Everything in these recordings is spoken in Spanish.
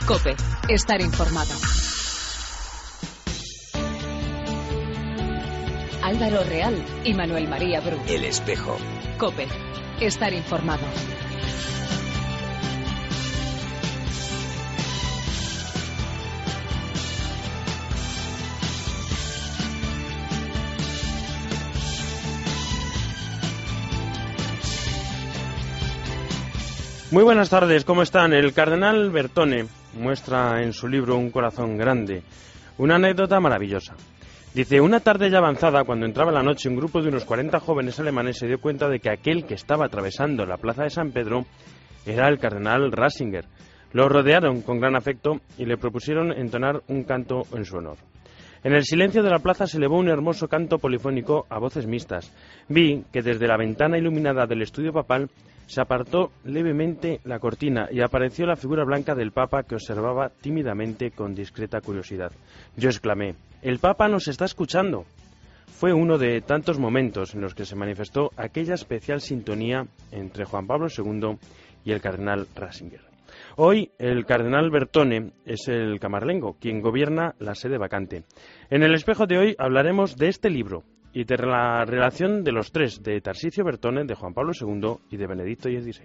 COPE. Estar informado. Álvaro Real y Manuel María Bru. El Espejo. COPE. Estar informado. Muy buenas tardes, ¿cómo están? El cardenal Bertone muestra en su libro Un corazón grande una anécdota maravillosa. Dice, una tarde ya avanzada, cuando entraba la noche, un grupo de unos 40 jóvenes alemanes se dio cuenta de que aquel que estaba atravesando la plaza de San Pedro era el cardenal Ratzinger. Lo rodearon con gran afecto y le propusieron entonar un canto en su honor. En el silencio de la plaza se elevó un hermoso canto polifónico a voces mixtas. Vi que desde la ventana iluminada del estudio papal se apartó levemente la cortina y apareció la figura blanca del Papa que observaba tímidamente con discreta curiosidad. Yo exclamé, «¡El Papa nos está escuchando!». Fue uno de tantos momentos en los que se manifestó aquella especial sintonía entre Juan Pablo II y el cardenal Ratzinger. Hoy el cardenal Bertone es el camarlengo, quien gobierna la sede vacante. En el espejo de hoy hablaremos de este libro y de la relación de los tres, de Tarsicio Bertone, de Juan Pablo II y de Benedicto XVI.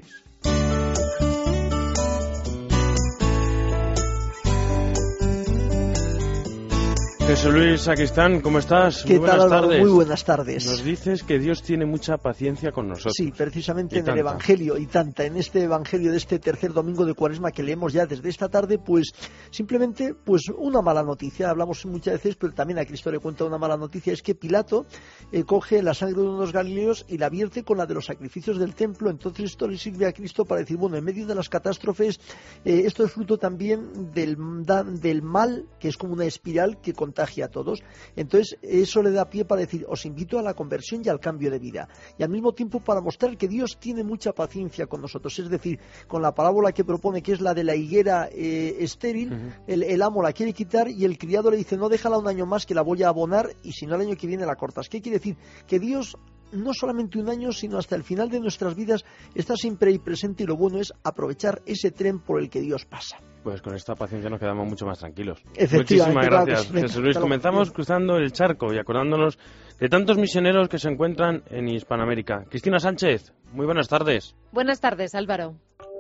Jesús Luis Sacristán, ¿cómo estás? ¿Qué Muy tal, buenas Álvaro? tardes. Muy buenas tardes. Nos dices que Dios tiene mucha paciencia con nosotros. Sí, precisamente en tanta. el Evangelio, y tanta, en este Evangelio de este tercer domingo de Cuaresma que leemos ya desde esta tarde, pues simplemente pues una mala noticia. Hablamos muchas veces, pero también a Cristo le cuenta una mala noticia, es que Pilato coge la sangre de unos galileos y la vierte con la de los sacrificios del templo. Entonces esto le sirve a Cristo para decir, bueno, en medio de las catástrofes, esto es fruto también del mal, que es como una espiral que contagia a todos. Entonces eso le da pie para decir, os invito a la conversión y al cambio de vida, y al mismo tiempo para mostrar que Dios tiene mucha paciencia con nosotros, es decir, con la parábola que propone, que es la de la higuera estéril. El amo la quiere quitar y el criado le dice, no, déjala un año más que la voy a abonar y si no el año que viene la cortas. ¿Qué quiere decir? Que Dios no solamente un año, sino hasta el final de nuestras vidas está siempre ahí presente, y lo bueno es aprovechar ese tren por el que Dios pasa. Pues con esta paciencia nos quedamos mucho más tranquilos. Efectivamente. Muchísimas gracias, Claro, Jesús Luis. Comenzamos cruzando el charco y acordándonos de tantos misioneros que se encuentran en Hispanoamérica. Cristina Sánchez, muy buenas tardes. Buenas tardes, Álvaro.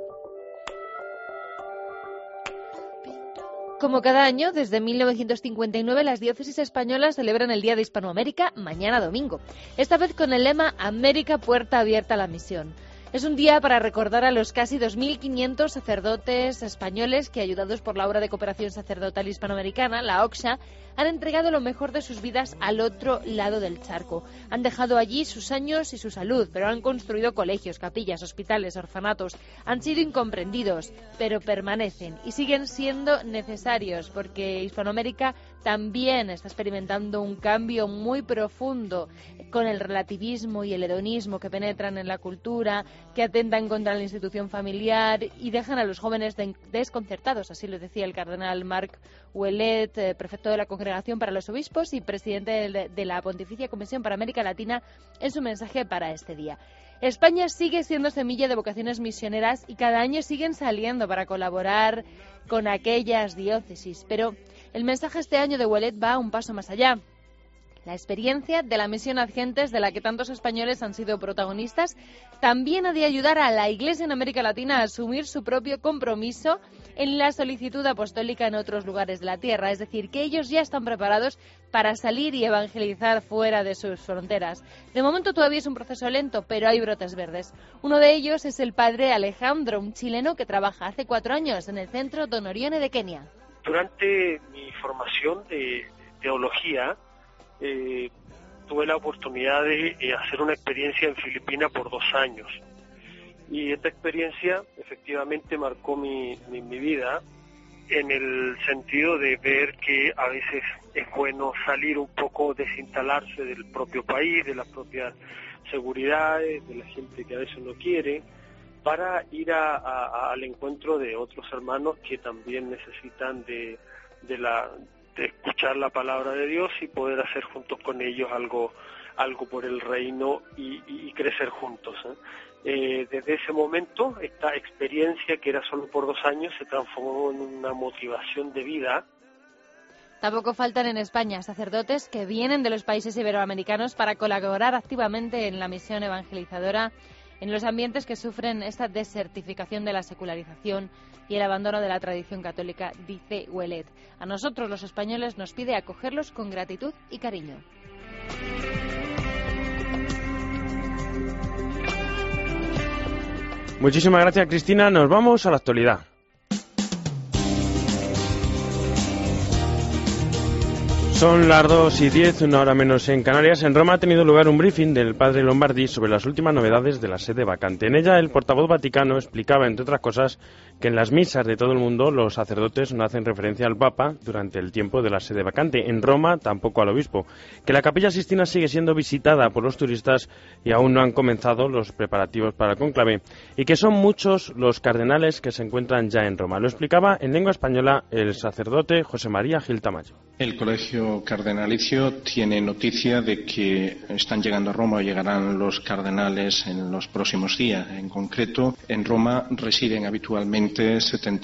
Como cada año, desde 1959, las diócesis españolas celebran el Día de Hispanoamérica mañana domingo. Esta vez con el lema América, puerta abierta a la misión. Es un día para recordar a los casi 2.500 sacerdotes españoles que, ayudados por la obra de cooperación sacerdotal hispanoamericana, la OCSA, han entregado lo mejor de sus vidas al otro lado del charco. Han dejado allí sus años y su salud, pero han construido colegios, capillas, hospitales, orfanatos. Han sido incomprendidos, pero permanecen y siguen siendo necesarios, porque Hispanoamérica también está experimentando un cambio muy profundo con el relativismo y el hedonismo que penetran en la cultura, que atentan contra la institución familiar y dejan a los jóvenes desconcertados. Así lo decía el cardenal Marc Ouellet, prefecto de la Congregación para los Obispos y presidente de la Pontificia Comisión para América Latina, en su mensaje para este día. España sigue siendo semilla de vocaciones misioneras y cada año siguen saliendo para colaborar con aquellas diócesis, pero el mensaje este año de Ouellet va un paso más allá. La experiencia de la misión Ad Gentes, de la que tantos españoles han sido protagonistas, también ha de ayudar a la Iglesia en América Latina a asumir su propio compromiso en la solicitud apostólica en otros lugares de la tierra. Es decir, que ellos ya están preparados para salir y evangelizar fuera de sus fronteras. De momento todavía es un proceso lento, pero hay brotes verdes. Uno de ellos es el padre Alejandro, un chileno que trabaja hace 4 años en el centro Don Orione de Kenia. Durante mi formación de teología, tuve la oportunidad de hacer una experiencia en Filipinas por 2 años, y esta experiencia efectivamente marcó mi vida en el sentido de ver que a veces es bueno salir un poco, desinstalarse del propio país, de las propias seguridades, de la gente que a veces no quiere, para ir al encuentro de otros hermanos que también necesitan de escuchar la palabra de Dios y poder hacer juntos con ellos algo por el reino y crecer juntos, ¿eh? Desde ese momento, esta experiencia, que era solo por 2 años, se transformó en una motivación de vida. Tampoco faltan en España sacerdotes que vienen de los países iberoamericanos para colaborar activamente en la misión evangelizadora en los ambientes que sufren esta desertificación de la secularización y el abandono de la tradición católica, dice Ouellet. A nosotros, los españoles, nos pide acogerlos con gratitud y cariño. Muchísimas gracias, Cristina. Nos vamos a la actualidad. Son las 2:10, una hora menos en Canarias. En Roma ha tenido lugar un briefing del padre Lombardi sobre las últimas novedades de la sede vacante. En ella, el portavoz vaticano explicaba, entre otras cosas, que en las misas de todo el mundo los sacerdotes no hacen referencia al Papa durante el tiempo de la sede vacante. En Roma, tampoco al obispo. Que la Capilla Sixtina sigue siendo visitada por los turistas y aún no han comenzado los preparativos para el cónclave. Y que son muchos los cardenales que se encuentran ya en Roma. Lo explicaba en lengua española el sacerdote José María Gil Tamayo. El Colegio Cardenalicio tiene noticia de que están llegando a Roma o llegarán los cardenales en los próximos días. En concreto, en Roma residen habitualmente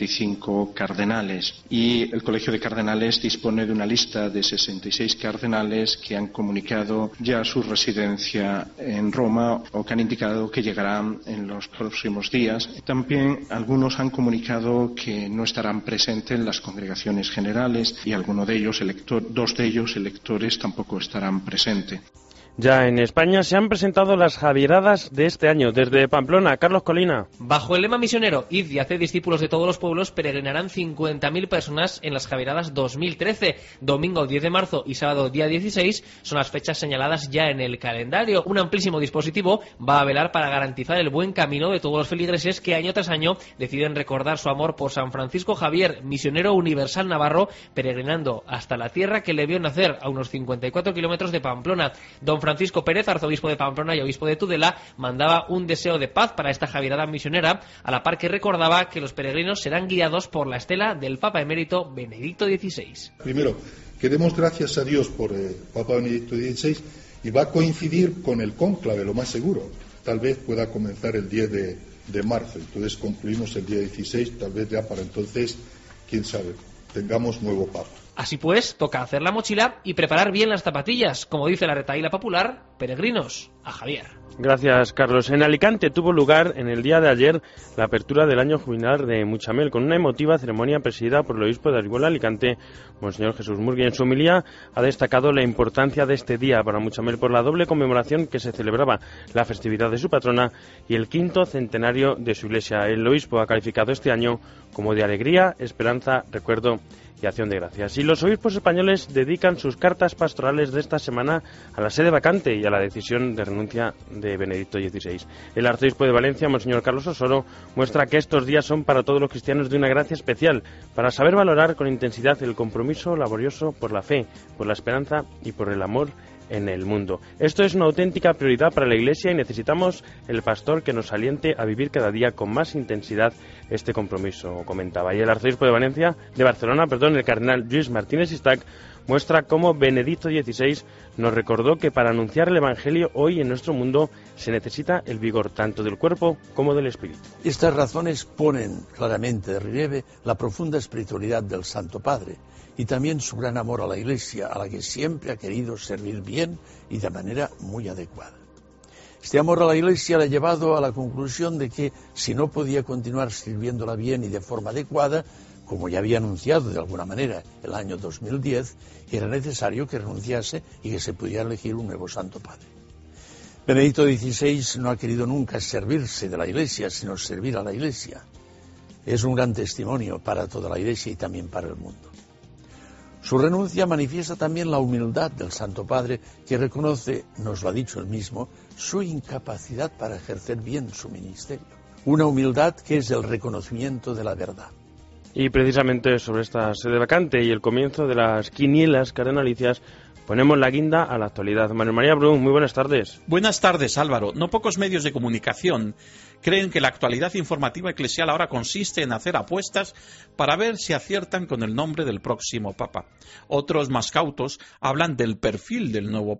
75 cardenales y el Colegio de Cardenales dispone de una lista de 66 cardenales que han comunicado ya su residencia en Roma o que han indicado que llegarán en los próximos días. También algunos han comunicado que no estarán presentes en las congregaciones generales y algunos de ellos, dos de ellos, electores, tampoco estarán presentes. Ya en España se han presentado las Javieradas de este año. Desde Pamplona, Carlos Colina. Bajo el lema misionero Id y haced discípulos de todos los pueblos, peregrinarán 50.000 personas en las Javieradas 2013. Domingo 10 de marzo y sábado día 16 son las fechas señaladas ya en el calendario. Un amplísimo dispositivo va a velar para garantizar el buen camino de todos los feligreses que año tras año deciden recordar su amor por San Francisco Javier, misionero universal navarro, peregrinando hasta la tierra que le vio nacer, a unos 54 kilómetros de Pamplona. Don Francisco Pérez, arzobispo de Pamplona y obispo de Tudela, mandaba un deseo de paz para esta Javierada misionera, a la par que recordaba que los peregrinos serán guiados por la estela del Papa emérito Benedicto XVI. Primero, que demos gracias a Dios por el Papa Benedicto XVI, y va a coincidir con el cónclave, lo más seguro. Tal vez pueda comenzar el 10 de marzo, entonces concluimos el día 16, tal vez ya para entonces, quién sabe, tengamos nuevo Papa. Así pues, toca hacer la mochila y preparar bien las zapatillas. Como dice la retahíla popular, peregrinos a Javier. Gracias, Carlos. En Alicante tuvo lugar en el día de ayer la apertura del año jubilar de Muchamel, con una emotiva ceremonia presidida por el obispo de Orihuela Alicante, Monseñor Jesús Murgui. En su homilía ha destacado la importancia de este día para Muchamel por la doble conmemoración que se celebraba, la festividad de su patrona y el 5º centenario de su iglesia. El obispo ha calificado este año como de alegría, esperanza, recuerdo y acción de gracias. Y los obispos españoles dedican sus cartas pastorales de esta semana a la sede vacante y a la decisión de renuncia de Benedicto XVI. El arzobispo de Valencia, Monseñor Carlos Osoro, muestra que estos días son para todos los cristianos de una gracia especial, para saber valorar con intensidad el compromiso laborioso por la fe, por la esperanza y por el amor en el mundo. Esto es una auténtica prioridad para la Iglesia y necesitamos el pastor que nos aliente a vivir cada día con más intensidad este compromiso, comentaba. Y el arzobispo de Barcelona, el cardenal Lluís Martínez Istac, muestra cómo Benedicto XVI nos recordó que para anunciar el Evangelio hoy en nuestro mundo se necesita el vigor tanto del cuerpo como del espíritu. Estas razones ponen claramente de relieve la profunda espiritualidad del Santo Padre y también su gran amor a la Iglesia, a la que siempre ha querido servir bien y de manera muy adecuada. Este amor a la Iglesia le ha llevado a la conclusión de que, si no podía continuar sirviéndola bien y de forma adecuada, como ya había anunciado de alguna manera el año 2010, era necesario que renunciase y que se pudiera elegir un nuevo Santo Padre. Benedicto XVI no ha querido nunca servirse de la Iglesia, sino servir a la Iglesia. Es un gran testimonio para toda la Iglesia y también para el mundo. Su renuncia manifiesta también la humildad del Santo Padre, que reconoce, nos lo ha dicho él mismo, su incapacidad para ejercer bien su ministerio. Una humildad que es el reconocimiento de la verdad. Y precisamente sobre esta sede vacante y el comienzo de las quinielas cardenalicias, ponemos la guinda a la actualidad. Manuel María Brun, muy buenas tardes. Buenas tardes, Álvaro. No pocos medios de comunicación creen que la actualidad informativa eclesial ahora consiste en hacer apuestas para ver si aciertan con el nombre del próximo Papa. Otros, más cautos, hablan del perfil del nuevo Papa.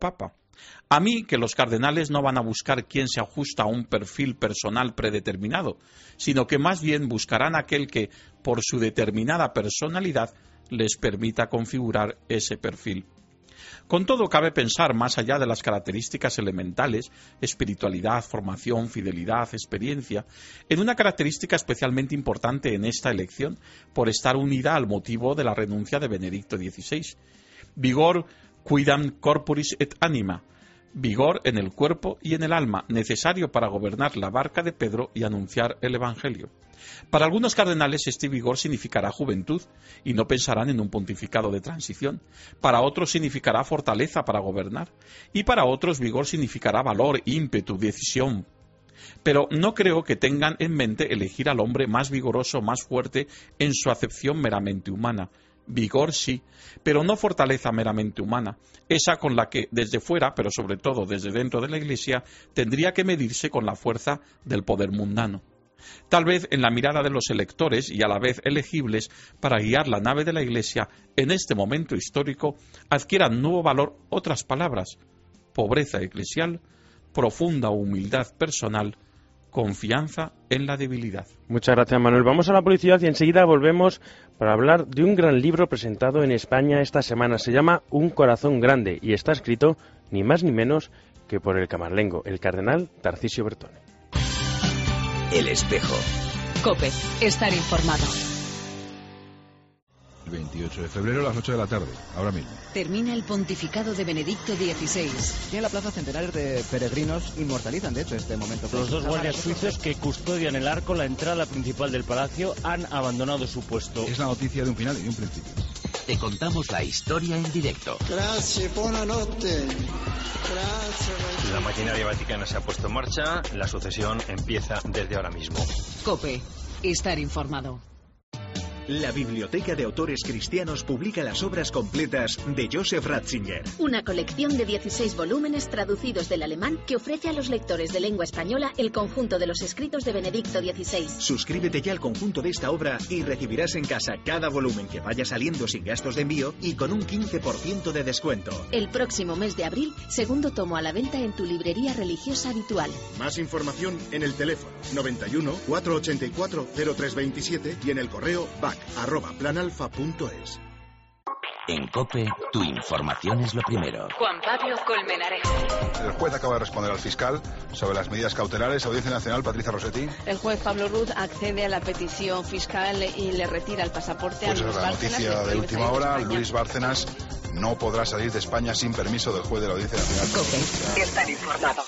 A mí que los cardenales no van a buscar quién se ajusta a un perfil personal predeterminado, sino que más bien buscarán aquel que, por su determinada personalidad, les permita configurar ese perfil. Con todo, cabe pensar más allá de las características elementales, espiritualidad, formación, fidelidad, experiencia, en una característica especialmente importante en esta elección, por estar unida al motivo de la renuncia de Benedicto XVI. Vigor quidam corporis et anima, vigor en el cuerpo y en el alma, necesario para gobernar la barca de Pedro y anunciar el Evangelio. Para algunos cardenales este vigor significará juventud y no pensarán en un pontificado de transición. Para otros significará fortaleza para gobernar y para otros vigor significará valor, ímpetu, decisión. Pero no creo que tengan en mente elegir al hombre más vigoroso, más fuerte en su acepción meramente humana. Vigor sí, pero no fortaleza meramente humana, esa con la que desde fuera, pero sobre todo desde dentro de la Iglesia, tendría que medirse con la fuerza del poder mundano. Tal vez en la mirada de los electores y a la vez elegibles para guiar la nave de la Iglesia en este momento histórico adquieran nuevo valor otras palabras: pobreza eclesial, profunda humildad personal, confianza en la debilidad. Muchas gracias, Manuel. Vamos a la publicidad y enseguida volvemos para hablar de un gran libro presentado en España esta semana. Se llama Un corazón grande y está escrito ni más ni menos que por el camarlengo, el cardenal Tarcisio Bertone. El espejo. COPE. Estar informado. El 28 de febrero a las 8 de la tarde, ahora mismo. Termina el pontificado de Benedicto XVI. Y en la plaza centenares de peregrinos inmortalizan, de hecho, este momento. Los dos guardias suizos que custodian el arco, la entrada principal del palacio, han abandonado su puesto. Es la noticia de un final y de un principio. Te contamos la historia en directo. Gracias, buonanotte. Gracias. La maquinaria vaticana se ha puesto en marcha. La sucesión empieza desde ahora mismo. COPE. Estar informado. La Biblioteca de Autores Cristianos publica las obras completas de Joseph Ratzinger. Una colección de 16 volúmenes traducidos del alemán que ofrece a los lectores de lengua española el conjunto de los escritos de Benedicto XVI. Suscríbete ya al conjunto de esta obra y recibirás en casa cada volumen que vaya saliendo sin gastos de envío y con un 15% de descuento. El próximo mes de abril, segundo tomo a la venta en tu librería religiosa habitual. Más información en el teléfono 91 484 0327 y en el correo bac@planalfa.es. En COPE, tu información es lo primero. Juan Pablo Colmenares. El juez acaba de responder al fiscal sobre las medidas cautelares. Audiencia Nacional, Patricia Rossetti. El juez Pablo Ruz accede a la petición fiscal y le retira el pasaporte a Luis Bárcenas. La noticia de última hora: Luis Bárcenas no podrá salir de España sin permiso del juez de la Audiencia Nacional. COPE. Estar informado.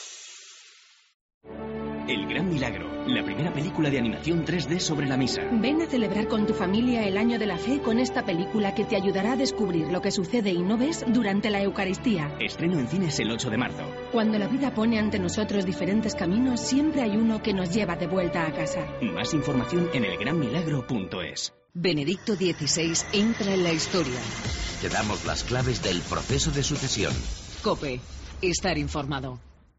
El Gran Milagro, la primera película de animación 3D sobre la misa. Ven a celebrar con tu familia el Año de la Fe con esta película que te ayudará a descubrir lo que sucede y no ves durante la Eucaristía. Estreno en cines el 8 de marzo. Cuando la vida pone ante nosotros diferentes caminos, siempre hay uno que nos lleva de vuelta a casa. Más información en elgranmilagro.es. Benedicto XVI entra en la historia. Te damos las claves del proceso de sucesión. COPE. Estar informado.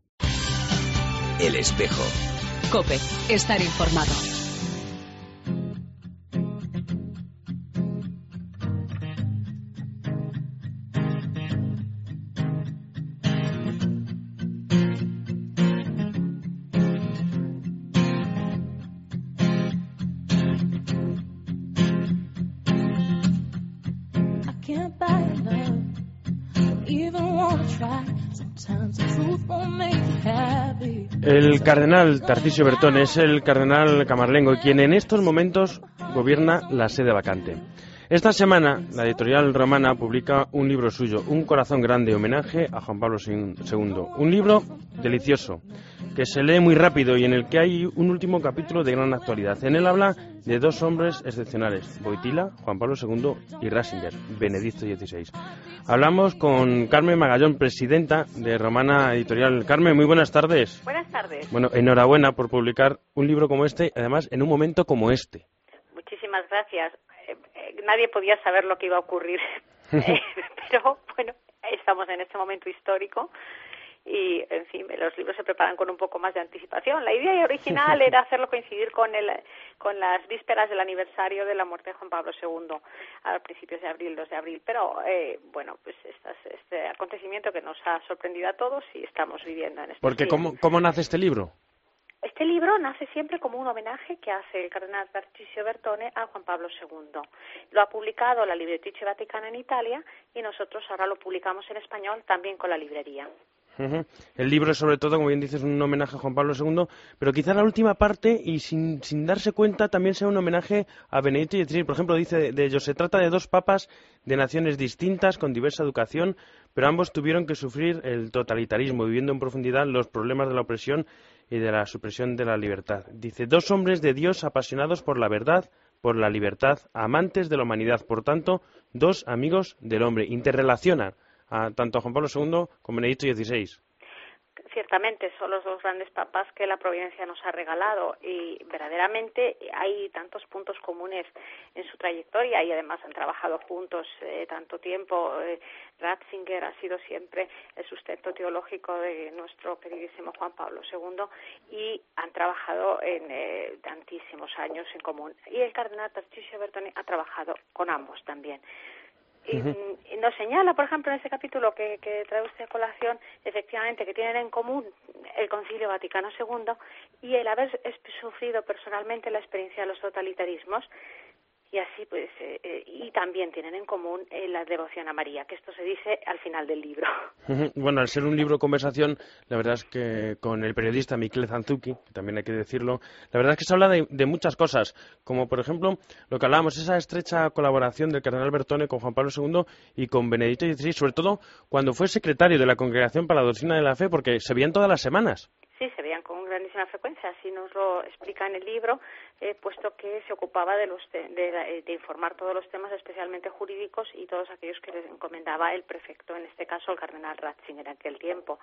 El espejo. COPE. Estar informado. El cardenal Tarcisio Bertone es el cardenal camarlengo, quien en estos momentos gobierna la sede vacante. Esta semana, la editorial Romana publica un libro suyo, Un corazón grande, homenaje a Juan Pablo II. Un libro delicioso, que se lee muy rápido y en el que hay un último capítulo de gran actualidad. En él habla de dos hombres excepcionales, Wojtyla, Juan Pablo II, y Ratzinger, Benedicto XVI. Hablamos con Carmen Magallón, presidenta de Romana Editorial. Carmen, muy buenas tardes. Buenas tardes. Bueno, enhorabuena por publicar un libro como este, además en un momento como este. Muchísimas gracias. Nadie podía saber lo que iba a ocurrir, pero bueno, estamos en este momento histórico y, en fin, los libros se preparan con un poco más de anticipación. La idea original era hacerlo coincidir con las vísperas del aniversario de la muerte de Juan Pablo II, a principios de abril, 2 de abril, pero bueno, pues este acontecimiento que nos ha sorprendido a todos y estamos viviendo en este Porque ¿cómo nace este libro? Este libro nace siempre como un homenaje que hace el cardenal Tarcisio Bertone a Juan Pablo II. Lo ha publicado la Libretrice Vaticana en Italia y nosotros ahora lo publicamos en español también con la librería. El libro es sobre todo, como bien dices, un homenaje a Juan Pablo II, pero quizá la última parte, y sin darse cuenta, también sea un homenaje a Benedicto XVI. Por ejemplo, dice de ellos, se trata de 2 papas de naciones distintas, con diversa educación, pero ambos tuvieron que sufrir el totalitarismo, viviendo en profundidad los problemas de la opresión y de la supresión de la libertad. Dice, 2 hombres de Dios apasionados por la verdad, por la libertad, amantes de la humanidad, por tanto, 2 amigos del hombre. Interrelacionan tanto a Juan Pablo II como a Benedicto XVI. Ciertamente son los 2 grandes papas que la providencia nos ha regalado y verdaderamente hay tantos puntos comunes en su trayectoria y además han trabajado juntos tanto tiempo. Ratzinger ha sido siempre el sustento teológico de nuestro queridísimo Juan Pablo II y han trabajado en tantísimos años en común. Y el cardenal Tarcisio Bertone ha trabajado con ambos también. Y nos señala, por ejemplo, en este capítulo que trae usted a colación, efectivamente, que tienen en común el Concilio Vaticano II y el haber sufrido personalmente la experiencia de los totalitarismos. Y así, pues, y también tienen en común la devoción a María, que esto se dice al final del libro. Bueno, al ser un libro conversación, la verdad es que con el periodista Michele Zanzucchi, que también hay que decirlo, la verdad es que se habla de muchas cosas, como por ejemplo lo que hablábamos, esa estrecha colaboración del cardenal Bertone con Juan Pablo II y con Benedicto XVI, sobre todo cuando fue secretario de la Congregación para la Doctrina de la Fe, porque se veían todas las semanas. Sí, se veían con grandísima frecuencia, así nos lo explica en el libro, puesto que se ocupaba de informar todos los temas, especialmente jurídicos, y todos aquellos que les encomendaba el prefecto, en este caso el cardenal Ratzinger en aquel tiempo.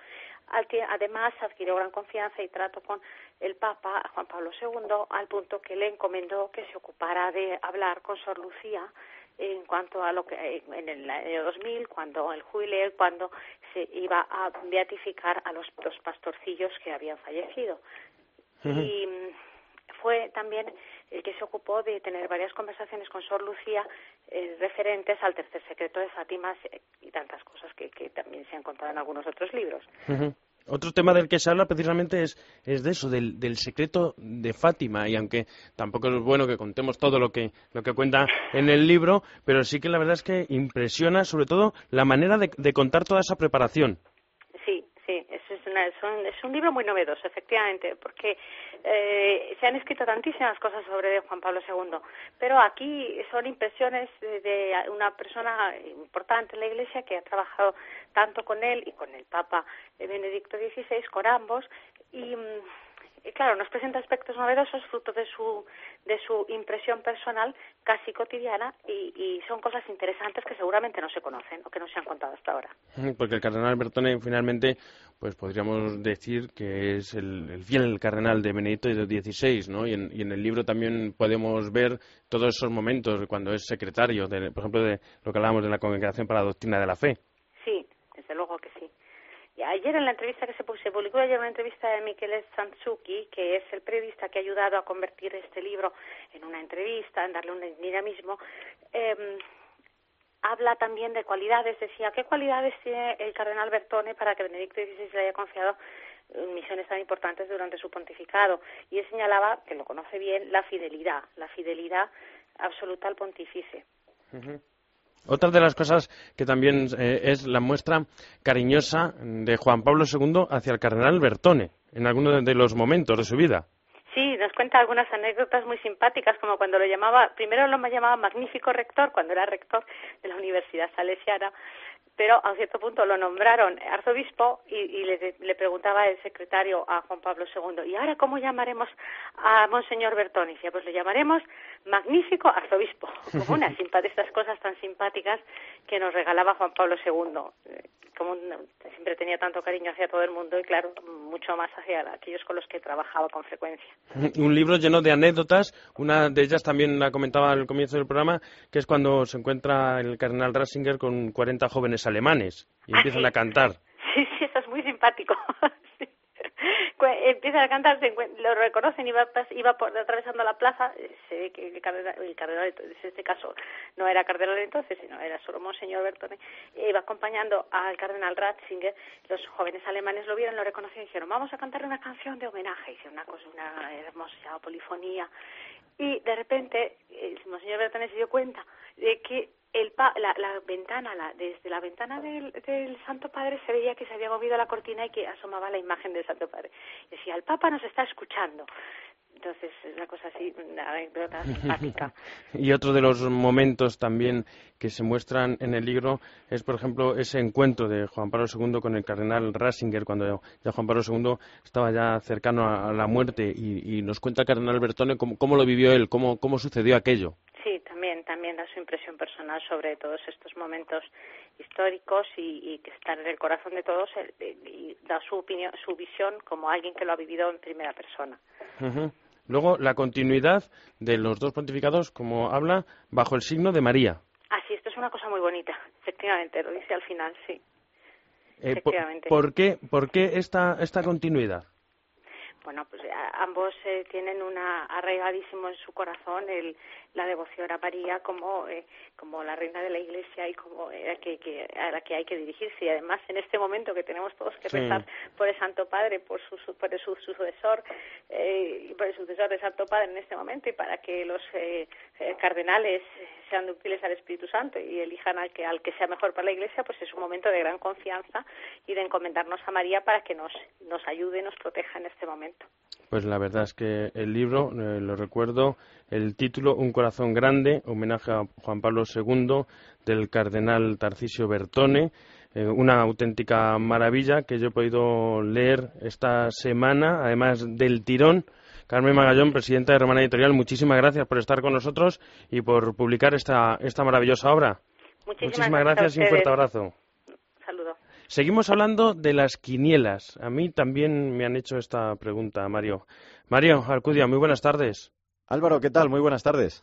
Además, adquirió gran confianza y trato con el Papa Juan Pablo II, al punto que le encomendó que se ocupara de hablar con Sor Lucía en cuanto a lo que en el año 2000, cuando el jubileo, cuando se iba a beatificar a los 2 pastorcillos que habían fallecido. Y fue también el que se ocupó de tener varias conversaciones con Sor Lucía referentes al tercer secreto de Fátima y tantas cosas que también se han contado en algunos otros libros. Otro tema del que se habla precisamente es de eso, del secreto de Fátima, y aunque tampoco es bueno que contemos todo lo que cuenta en el libro, pero sí que la verdad es que impresiona sobre todo la manera de contar toda esa preparación. Sí, es un libro muy novedoso, efectivamente, porque se han escrito tantísimas cosas sobre Juan Pablo II, pero aquí son impresiones de una persona importante en la Iglesia que ha trabajado tanto con él y con el Papa Benedicto XVI, con ambos, y claro, nos presenta aspectos novedosos fruto de su impresión personal casi cotidiana y son cosas interesantes que seguramente no se conocen o que no se han contado hasta ahora. Porque el cardenal Bertone finalmente, pues podríamos decir que es el fiel cardenal de Benedicto XVI, ¿no? Y en el libro también podemos ver todos esos momentos cuando es secretario, por ejemplo, de lo que hablábamos de la Congregación para la Doctrina de la Fe. Sí, desde luego que sí. Y ayer en la entrevista que se publicó ayer una entrevista de Michele Zanzucchi, que es el periodista que ha ayudado a convertir este libro en una entrevista, en darle un dinamismo, habla también de cualidades, decía, ¿qué cualidades tiene el cardenal Bertone para que Benedicto XVI le haya confiado misiones tan importantes durante su pontificado? Y él señalaba, que lo conoce bien, la fidelidad absoluta al pontífice. Otra de las cosas que también es la muestra cariñosa de Juan Pablo II hacia el cardenal Bertone en algunos de los momentos de su vida. Sí, nos cuenta algunas anécdotas muy simpáticas, como cuando primero lo llamaba magnífico rector, cuando era rector de la Universidad Salesiana, pero a cierto punto lo nombraron arzobispo y le preguntaba el secretario a Juan Pablo II, ¿y ahora cómo llamaremos a Monseñor Bertone? Y decía, pues le llamaremos magnífico arzobispo, como estas cosas tan simpáticas que nos regalaba Juan Pablo II, como siempre tenía tanto cariño hacia todo el mundo y claro, mucho más hacia aquellos con los que trabajaba con frecuencia. Un libro lleno de anécdotas, una de ellas también la comentaba al comienzo del programa, que es cuando se encuentra el cardenal Ratzinger con 40 jóvenes alemanes y empiezan a cantar. Sí, esa es muy simpática. simpático. Empieza a cantar, lo reconocen, iba atravesando la plaza, se ve que el cardenal, en este caso no era cardenal entonces, sino era solo Monseñor Bertone, iba acompañando al cardenal Ratzinger. Los jóvenes alemanes lo vieron, lo reconocieron y dijeron, vamos a cantarle una canción de homenaje. Hicieron una hermosa polifonía, y de repente el Monseñor Bertone se dio cuenta de que desde la ventana del Santo Padre se veía que se había movido la cortina y que asomaba la imagen del Santo Padre. Decía, el Papa nos está escuchando. Entonces, es una cosa así, una anécdota simpática. Y otro de los momentos también que se muestran en el libro es, por ejemplo, ese encuentro de Juan Pablo II con el cardenal Ratzinger, cuando ya Juan Pablo II estaba ya cercano a la muerte, y nos cuenta el cardenal Bertone cómo lo vivió él, cómo sucedió aquello. Sí, también da su impresión personal sobre todos estos momentos históricos y que están en el corazón de todos, y da su opinión, su visión como alguien que lo ha vivido en primera persona. Uh-huh. Luego, la continuidad de los dos pontificados, como habla, bajo el signo de María. Ah, sí, esto es una cosa muy bonita, efectivamente, lo dice al final, sí. Efectivamente. ¿Por qué esta continuidad? Bueno, pues ambos tienen arraigadísimo en su corazón la devoción a María como la reina de la Iglesia y como a la que hay que dirigirse. Y además, en este momento que tenemos todos que rezar por el Santo Padre, por su sucesor y por el sucesor del Santo Padre en este momento, y para que los cardenales sean útiles al Espíritu Santo y elijan al que sea mejor para la Iglesia, pues es un momento de gran confianza y de encomendarnos a María para que nos ayude y nos proteja en este momento. Pues la verdad es que el libro, lo recuerdo, el título, Un corazón grande, homenaje a Juan Pablo II, del cardenal Tarcisio Bertone, una auténtica maravilla que yo he podido leer esta semana, además del tirón. Carmen Magallón, presidenta de Romana Editorial, muchísimas gracias por estar con nosotros y por publicar esta maravillosa obra. Muchísimas gracias y un fuerte abrazo. Saludo. Seguimos hablando de las quinielas. A mí también me han hecho esta pregunta, Mario. Mario Alcudia, muy buenas tardes. Álvaro, ¿qué tal? Muy buenas tardes.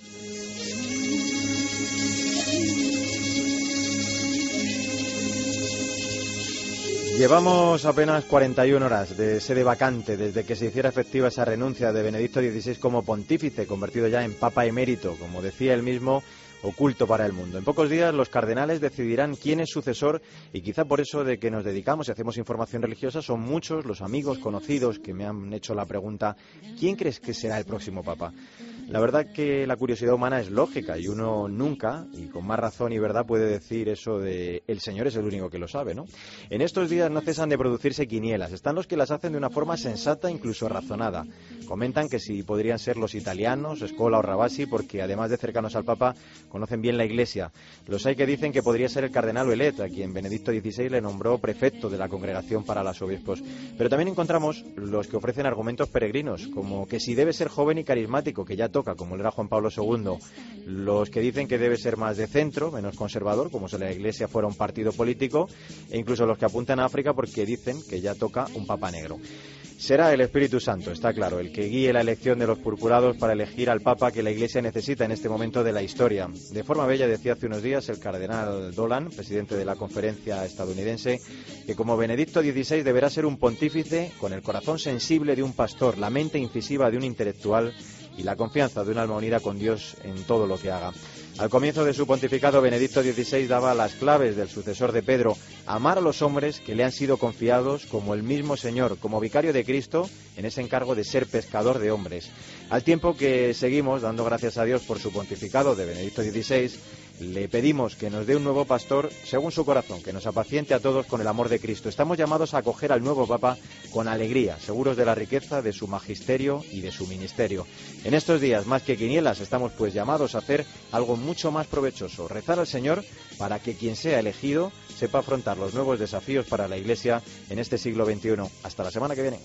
Llevamos apenas 41 horas de sede vacante desde que se hiciera efectiva esa renuncia de Benedicto XVI como pontífice, convertido ya en Papa emérito, como decía él mismo, oculto para el mundo. En pocos días los cardenales decidirán quién es sucesor, y quizá por eso de que nos dedicamos y hacemos información religiosa son muchos los amigos conocidos que me han hecho la pregunta, ¿quién crees que será el próximo Papa? La verdad que la curiosidad humana es lógica y uno nunca, y con más razón y verdad, puede decir eso de el Señor es el único que lo sabe, ¿no? En estos días no cesan de producirse quinielas. Están los que las hacen de una forma sensata, incluso razonada. Comentan que si podrían ser los italianos, Scola o Rabasi, porque además de cercanos al Papa, conocen bien la Iglesia. Los hay que dicen que podría ser el cardenal Ouellet, a quien Benedicto XVI le nombró prefecto de la Congregación para los Obispos. Pero también encontramos los que ofrecen argumentos peregrinos, como que si debe ser joven y carismático, que ya toca, como lo era Juan Pablo II. Los que dicen que debe ser más de centro, menos conservador, como si la Iglesia fuera un partido político, e incluso los que apuntan a África porque dicen que ya toca un Papa negro. Será el Espíritu Santo, está claro, el que guíe la elección de los purpurados para elegir al Papa que la Iglesia necesita en este momento de la historia. De forma bella decía hace unos días el cardenal Dolan, presidente de la conferencia estadounidense, que como Benedicto XVI deberá ser un pontífice con el corazón sensible de un pastor, la mente incisiva de un intelectual y la confianza de un alma unida con Dios en todo lo que haga. Al comienzo de su pontificado, Benedicto XVI daba las claves del sucesor de Pedro: amar a los hombres que le han sido confiados como el mismo Señor, como vicario de Cristo, en ese encargo de ser pescador de hombres. Al tiempo que seguimos dando gracias a Dios por su pontificado de Benedicto XVI, le pedimos que nos dé un nuevo pastor según su corazón, que nos apaciente a todos con el amor de Cristo. Estamos llamados a acoger al nuevo Papa con alegría, seguros de la riqueza de su magisterio y de su ministerio. En estos días, más que quinielas, estamos pues llamados a hacer algo mucho más provechoso: rezar al Señor para que quien sea elegido sepa afrontar los nuevos desafíos para la Iglesia en este siglo XXI. Hasta la semana que viene.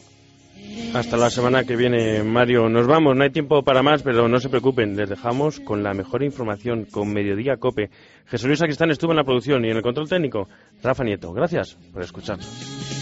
Hasta la semana que viene, Mario. Nos vamos, no hay tiempo para más, pero no se preocupen, les dejamos con la mejor información, con Mediodía COPE. Jesús Luis Sacristán estuvo en la producción y en el control técnico, Rafa Nieto. Gracias por escucharnos.